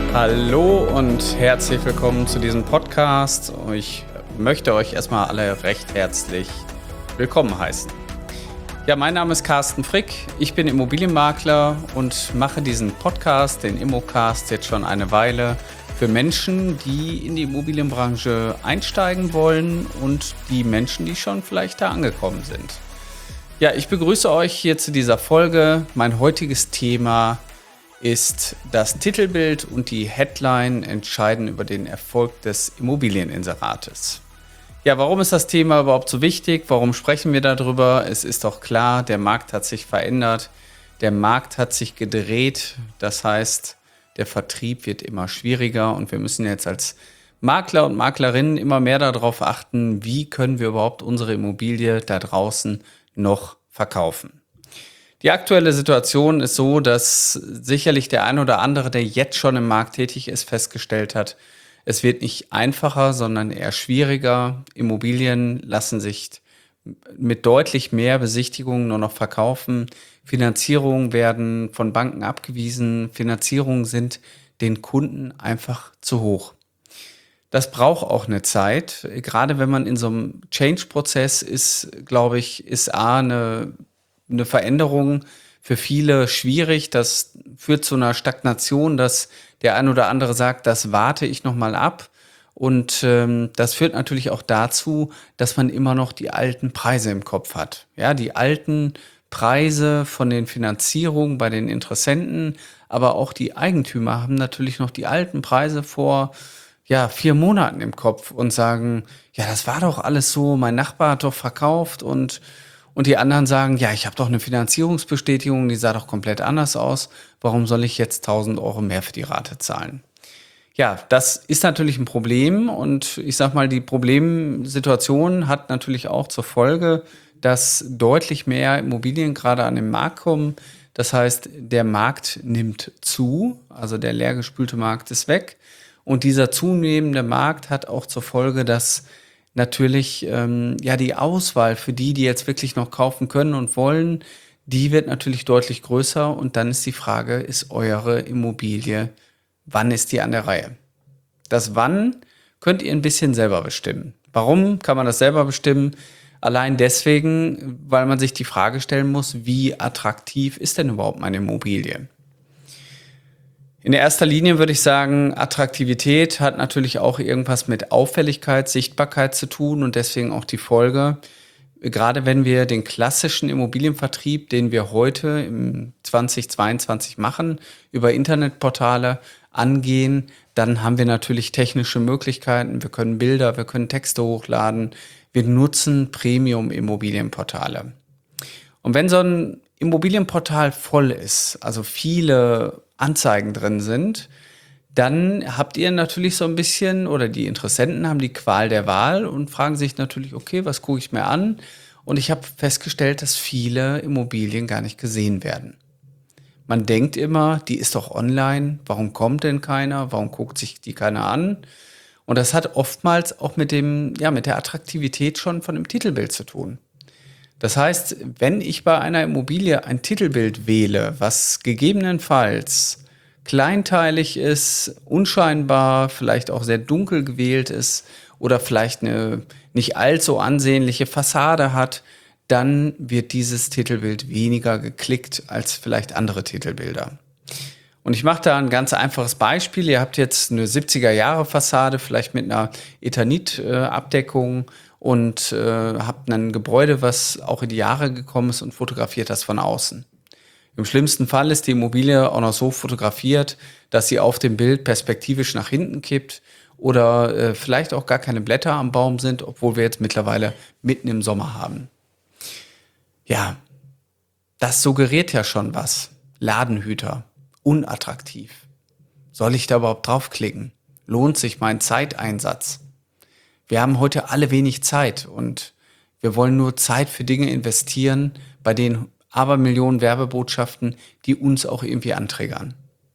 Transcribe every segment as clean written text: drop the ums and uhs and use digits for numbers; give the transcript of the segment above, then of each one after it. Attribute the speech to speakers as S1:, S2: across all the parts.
S1: Hallo und herzlich willkommen zu diesem Podcast. Ich möchte euch erstmal alle recht herzlich willkommen heißen. Ja, mein Name ist Carsten Frick, ich bin Immobilienmakler und mache diesen Podcast, den Immocast, jetzt schon eine Weile für Menschen, die in die Immobilienbranche einsteigen wollen und die Menschen, die schon vielleicht da angekommen sind. Ja, ich begrüße euch hier zu dieser Folge. Mein heutiges Thema ist das Titelbild und die Headline entscheiden über den Erfolg des Immobilieninserates. Ja, warum ist das Thema überhaupt so wichtig? Warum sprechen wir darüber? Es ist doch klar, der Markt hat sich verändert, der Markt hat sich gedreht. Das heißt, der Vertrieb wird immer schwieriger und wir müssen jetzt als Makler und Maklerinnen immer mehr darauf achten, wie können wir überhaupt unsere Immobilie da draußen noch verkaufen. Die aktuelle Situation ist so, dass sicherlich der ein oder andere, der jetzt schon im Markt tätig ist, festgestellt hat, es wird nicht einfacher, sondern eher schwieriger. Immobilien lassen sich mit deutlich mehr Besichtigungen nur noch verkaufen. Finanzierungen werden von Banken abgewiesen. Finanzierungen sind den Kunden einfach zu hoch. Das braucht auch eine Zeit. Gerade wenn man in so einem Change-Prozess ist, glaube ich, ist eine Veränderung für viele schwierig. Das führt zu einer Stagnation, dass der ein oder andere sagt, das warte ich noch mal ab. Und das führt natürlich auch dazu, dass man immer noch die alten Preise im Kopf hat. Ja, die alten Preise von den Finanzierungen bei den Interessenten, aber auch die Eigentümer haben natürlich noch die alten Preise vor 4 Monaten im Kopf und sagen, ja, das war doch alles so, mein Nachbar hat doch verkauft und die anderen sagen, ja, ich habe doch eine Finanzierungsbestätigung, die sah doch komplett anders aus. Warum soll ich jetzt 1.000 Euro mehr für die Rate zahlen? Ja, das ist natürlich ein Problem und ich sag mal, die Problemsituation hat natürlich auch zur Folge, dass deutlich mehr Immobilien gerade an den Markt kommen. Das heißt, der Markt nimmt zu, also der leergespülte Markt ist weg. Und dieser zunehmende Markt hat auch zur Folge, dass natürlich die Auswahl für die jetzt wirklich noch kaufen können und wollen, die wird natürlich deutlich größer. Und dann ist die Frage, ist eure Immobilie, wann ist die an der Reihe? Das Wann könnt ihr ein bisschen selber bestimmen. Warum kann man das selber bestimmen? Allein deswegen, weil man sich die Frage stellen muss, wie attraktiv ist denn überhaupt meine Immobilie? In erster Linie würde ich sagen, Attraktivität hat natürlich auch irgendwas mit Auffälligkeit, Sichtbarkeit zu tun und deswegen auch die Folge, gerade wenn wir den klassischen Immobilienvertrieb, den wir heute im 2022 machen, über Internetportale angehen, dann haben wir natürlich technische Möglichkeiten. Wir können Bilder, wir können Texte hochladen. Wir nutzen Premium-Immobilienportale. Und wenn so ein Immobilienportal voll ist, also viele Anzeigen drin sind, dann habt ihr natürlich so ein bisschen, oder die Interessenten haben die Qual der Wahl und fragen sich natürlich, okay, was gucke ich mir an? Und ich habe festgestellt, dass viele Immobilien gar nicht gesehen werden. Man denkt immer, die ist doch online, warum kommt denn keiner? Warum guckt sich die keiner an? Und das hat oftmals auch mit der Attraktivität schon von dem Titelbild zu tun. Das heißt, wenn ich bei einer Immobilie ein Titelbild wähle, was gegebenenfalls kleinteilig ist, unscheinbar, vielleicht auch sehr dunkel gewählt ist oder vielleicht eine nicht allzu ansehnliche Fassade hat, dann wird dieses Titelbild weniger geklickt als vielleicht andere Titelbilder. Und ich mache da ein ganz einfaches Beispiel. Ihr habt jetzt eine 70er-Jahre-Fassade, vielleicht mit einer Ethanit-Abdeckung und habt ein Gebäude, was auch in die Jahre gekommen ist und fotografiert das von außen. Im schlimmsten Fall ist die Immobilie auch noch so fotografiert, dass sie auf dem Bild perspektivisch nach hinten kippt oder vielleicht auch gar keine Blätter am Baum sind, obwohl wir jetzt mittlerweile mitten im Sommer haben. Ja, das suggeriert ja schon was. Ladenhüter, unattraktiv. Soll ich da überhaupt draufklicken? Lohnt sich mein Zeiteinsatz? Wir haben heute alle wenig Zeit und wir wollen nur Zeit für Dinge investieren, bei denen Abermillionen Werbebotschaften, die uns auch irgendwie antriggern.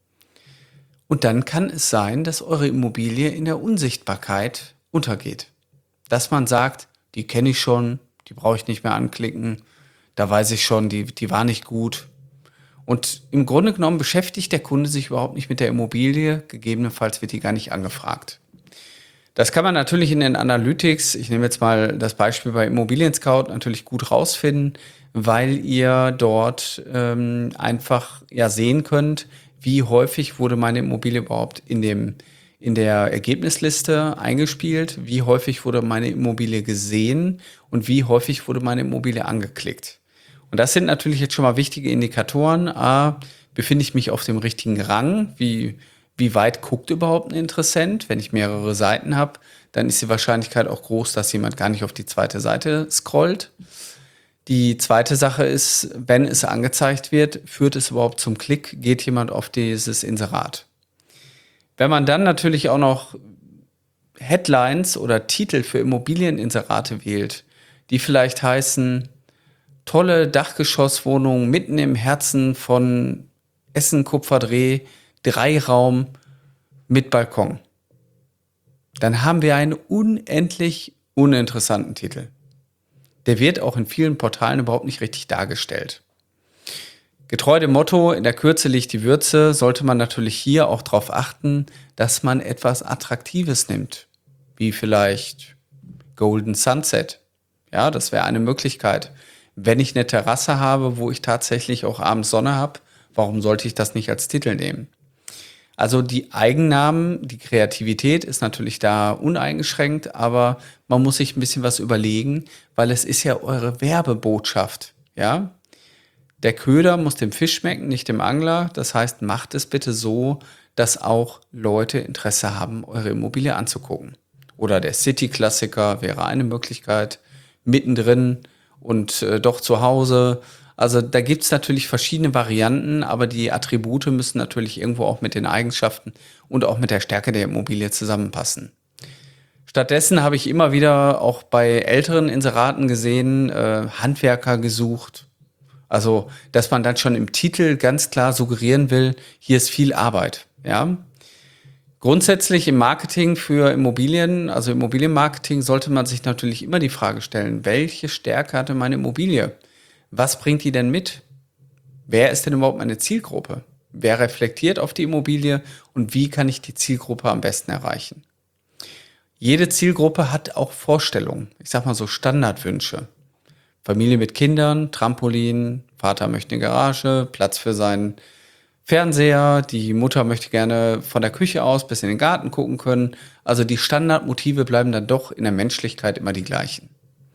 S1: Und dann kann es sein, dass eure Immobilie in der Unsichtbarkeit untergeht. Dass man sagt, die kenne ich schon, die brauche ich nicht mehr anklicken, da weiß ich schon, die war nicht gut. Und im Grunde genommen beschäftigt der Kunde sich überhaupt nicht mit der Immobilie, gegebenenfalls wird die gar nicht angefragt. Das kann man natürlich in den Analytics, ich nehme jetzt mal das Beispiel bei Immobilien Scout, natürlich gut rausfinden, weil ihr dort einfach ja sehen könnt, wie häufig wurde meine Immobilie überhaupt in der Ergebnisliste eingespielt, wie häufig wurde meine Immobilie gesehen und wie häufig wurde meine Immobilie angeklickt. Und das sind natürlich jetzt schon mal wichtige Indikatoren. A, befinde ich mich auf dem richtigen Rang? Wie weit guckt überhaupt ein Interessent? Wenn ich mehrere Seiten habe, dann ist die Wahrscheinlichkeit auch groß, dass jemand gar nicht auf die zweite Seite scrollt. Die zweite Sache ist, wenn es angezeigt wird, führt es überhaupt zum Klick? Geht jemand auf dieses Inserat? Wenn man dann natürlich auch noch Headlines oder Titel für Immobilieninserate wählt, die vielleicht heißen, tolle Dachgeschosswohnung mitten im Herzen von Essen-Kupferdreh, 3-Raum mit Balkon, dann haben wir einen unendlich uninteressanten Titel. Der wird auch in vielen Portalen überhaupt nicht richtig dargestellt. Getreu dem Motto, in der Kürze liegt die Würze, sollte man natürlich hier auch darauf achten, dass man etwas Attraktives nimmt, wie vielleicht Golden Sunset. Ja, das wäre eine Möglichkeit. Wenn ich eine Terrasse habe, wo ich tatsächlich auch abends Sonne habe, warum sollte ich das nicht als Titel nehmen? Also die Eigennamen, die Kreativität ist natürlich da uneingeschränkt, aber man muss sich ein bisschen was überlegen, weil es ist ja eure Werbebotschaft, ja? Der Köder muss dem Fisch schmecken, nicht dem Angler. Das heißt, macht es bitte so, dass auch Leute Interesse haben, eure Immobilie anzugucken. Oder der City-Klassiker wäre eine Möglichkeit, mittendrin und doch zu Hause. Also da gibt es natürlich verschiedene Varianten, aber die Attribute müssen natürlich irgendwo auch mit den Eigenschaften und auch mit der Stärke der Immobilie zusammenpassen. Stattdessen habe ich immer wieder auch bei älteren Inseraten gesehen, Handwerker gesucht. Also, dass man dann schon im Titel ganz klar suggerieren will, hier ist viel Arbeit. Ja? Grundsätzlich im Marketing für Immobilien, also Immobilienmarketing, sollte man sich natürlich immer die Frage stellen, welche Stärke hatte meine Immobilie? Was bringt die denn mit? Wer ist denn überhaupt meine Zielgruppe? Wer reflektiert auf die Immobilie und wie kann ich die Zielgruppe am besten erreichen? Jede Zielgruppe hat auch Vorstellungen, ich sag mal so Standardwünsche. Familie mit Kindern, Trampolin, Vater möchte eine Garage, Platz für seinen Fernseher, die Mutter möchte gerne von der Küche aus bis in den Garten gucken können. Also die Standardmotive bleiben dann doch in der Menschlichkeit immer die gleichen.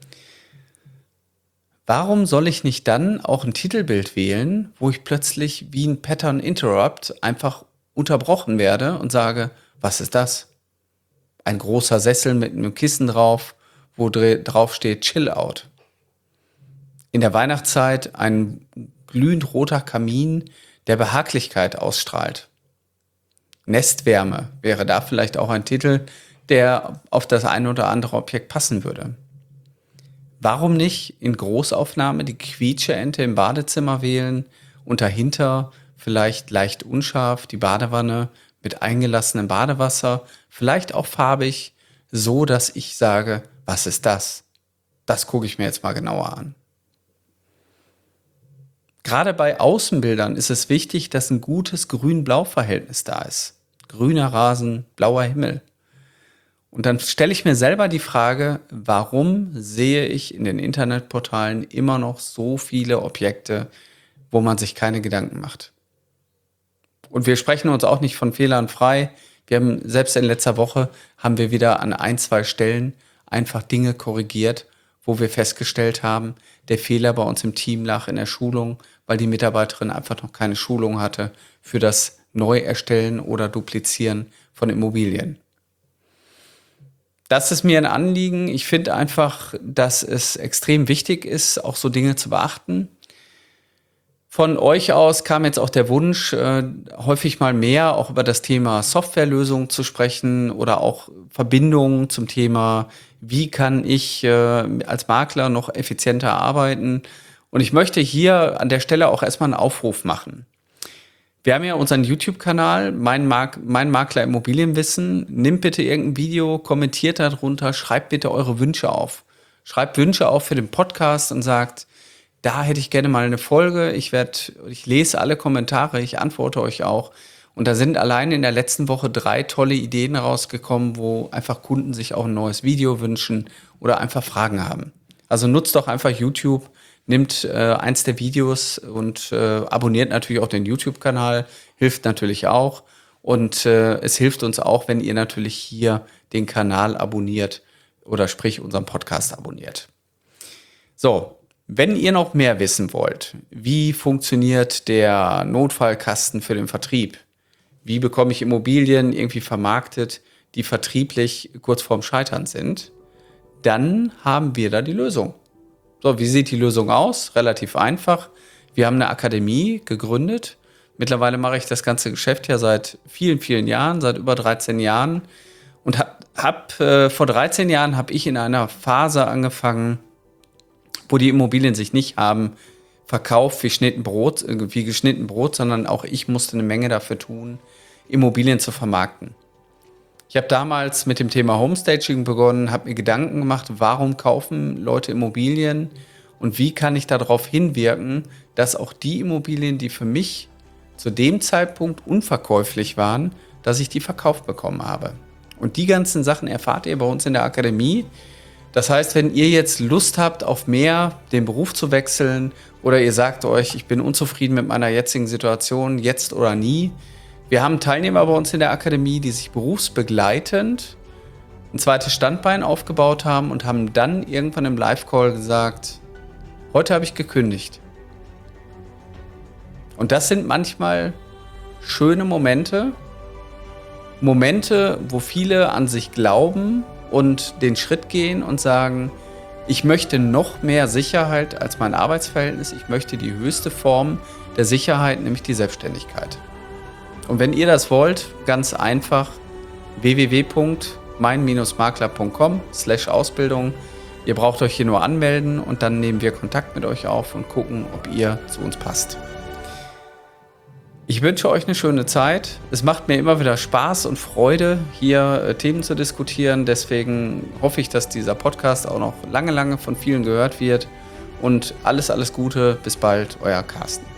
S1: Warum soll ich nicht dann auch ein Titelbild wählen, wo ich plötzlich wie ein Pattern Interrupt einfach unterbrochen werde und sage, was ist das? Ein großer Sessel mit einem Kissen drauf, wo drauf steht Chill Out. In der Weihnachtszeit ein glühend roter Kamin, der Behaglichkeit ausstrahlt. Nestwärme wäre da vielleicht auch ein Titel, der auf das ein oder andere Objekt passen würde. Warum nicht in Großaufnahme die Quietscheente im Badezimmer wählen und dahinter vielleicht leicht unscharf die Badewanne mit eingelassenem Badewasser, vielleicht auch farbig, so dass ich sage, was ist das? Das gucke ich mir jetzt mal genauer an. Gerade bei Außenbildern ist es wichtig, dass ein gutes Grün-Blau-Verhältnis da ist. Grüner Rasen, blauer Himmel. Und dann stelle ich mir selber die Frage, warum sehe ich in den Internetportalen immer noch so viele Objekte, wo man sich keine Gedanken macht? Und wir sprechen uns auch nicht von Fehlern frei. Wir haben selbst in letzter Woche haben wir wieder an 1-2 Stellen einfach Dinge korrigiert, wo wir festgestellt haben, der Fehler bei uns im Team lag in der Schulung, weil die Mitarbeiterin einfach noch keine Schulung hatte für das Neuerstellen oder Duplizieren von Immobilien. Das ist mir ein Anliegen. Ich finde einfach, dass es extrem wichtig ist, auch so Dinge zu beachten. Von euch aus kam jetzt auch der Wunsch, häufig mal mehr auch über das Thema Softwarelösungen zu sprechen oder auch Verbindungen zum Thema, wie kann ich als Makler noch effizienter arbeiten. Und ich möchte hier an der Stelle auch erstmal einen Aufruf machen. Wir haben ja unseren YouTube-Kanal, mein Makler Immobilienwissen. Nimmt bitte irgendein Video, kommentiert darunter, schreibt bitte eure Wünsche auf. Schreibt Wünsche auf für den Podcast und sagt, da hätte ich gerne mal eine Folge. Ich lese alle Kommentare, ich antworte euch auch. Und da sind allein in der letzten Woche 3 tolle Ideen rausgekommen, wo einfach Kunden sich auch ein neues Video wünschen oder einfach Fragen haben. Also nutzt doch einfach YouTube, nimmt eins der Videos und abonniert natürlich auch den YouTube-Kanal, hilft natürlich auch. Und es hilft uns auch, wenn ihr natürlich hier den Kanal abonniert oder sprich unseren Podcast abonniert. So, wenn ihr noch mehr wissen wollt, wie funktioniert der Notfallkasten für den Vertrieb? Wie bekomme ich Immobilien irgendwie vermarktet, die vertrieblich kurz vorm Scheitern sind? Dann haben wir da die Lösung. So, wie sieht die Lösung aus? Relativ einfach. Wir haben eine Akademie gegründet. Mittlerweile mache ich das ganze Geschäft ja seit vielen, vielen Jahren, seit über 13 Jahren. Und vor 13 Jahren habe ich in einer Phase angefangen, wo die Immobilien sich nicht haben verkauft wie geschnitten Brot, sondern auch ich musste eine Menge dafür tun, Immobilien zu vermarkten. Ich habe damals mit dem Thema Homestaging begonnen, habe mir Gedanken gemacht, warum kaufen Leute Immobilien und wie kann ich darauf hinwirken, dass auch die Immobilien, die für mich zu dem Zeitpunkt unverkäuflich waren, dass ich die verkauft bekommen habe. Und die ganzen Sachen erfahrt ihr bei uns in der Akademie. Das heißt, wenn ihr jetzt Lust habt auf mehr, den Beruf zu wechseln oder ihr sagt euch, ich bin unzufrieden mit meiner jetzigen Situation, jetzt oder nie. Wir haben Teilnehmer bei uns in der Akademie, die sich berufsbegleitend ein zweites Standbein aufgebaut haben und haben dann irgendwann im Live-Call gesagt, heute habe ich gekündigt. Und das sind manchmal schöne Momente, wo viele an sich glauben und den Schritt gehen und sagen, ich möchte noch mehr Sicherheit als mein Arbeitsverhältnis, ich möchte die höchste Form der Sicherheit, nämlich die Selbstständigkeit. Und wenn ihr das wollt, ganz einfach www.mein-makler.com/Ausbildung. Ihr braucht euch hier nur anmelden und dann nehmen wir Kontakt mit euch auf und gucken, ob ihr zu uns passt. Ich wünsche euch eine schöne Zeit. Es macht mir immer wieder Spaß und Freude, hier Themen zu diskutieren. Deswegen hoffe ich, dass dieser Podcast auch noch lange, lange von vielen gehört wird. Und alles Gute. Bis bald, euer Carsten.